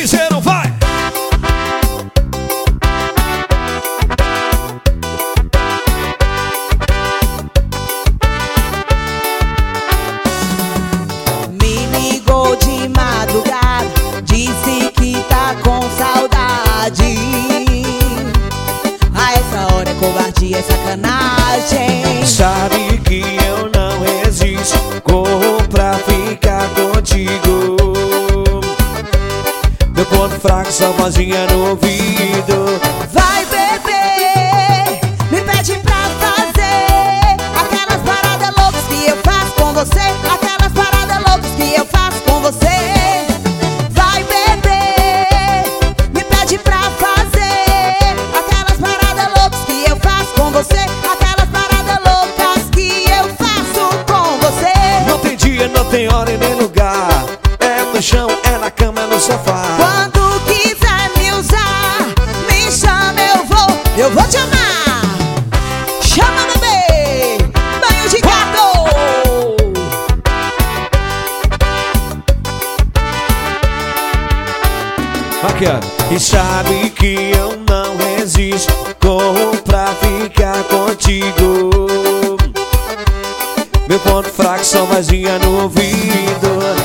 ligeiro, vai! Me ligou de madrugada, disse que tá com saudade. A essa hora é covardia, é sacanagem. Sabe que eu não resisto, corro pra ficar contigo. Meu ponto fraco, só vozinha no ouvido. Vai beber, me pede pra fazer aquelas paradas loucas que eu faço com você. Aquelas paradas loucas que eu faço com você. Vai beber, me pede pra fazer aquelas paradas loucas que eu faço com você. Aquelas paradas loucas que eu faço com você. Não tem dia, não tem hora e nem lugar. É no chão, é na cama, é no sofá. Quando quiser me usar, me chama, eu vou te amar. Chama, bebê, banho de gato. Bacana. E sabe que eu não resisto, corro pra ficar contigo. Meu ponto fraco, só vozinha no ouvido.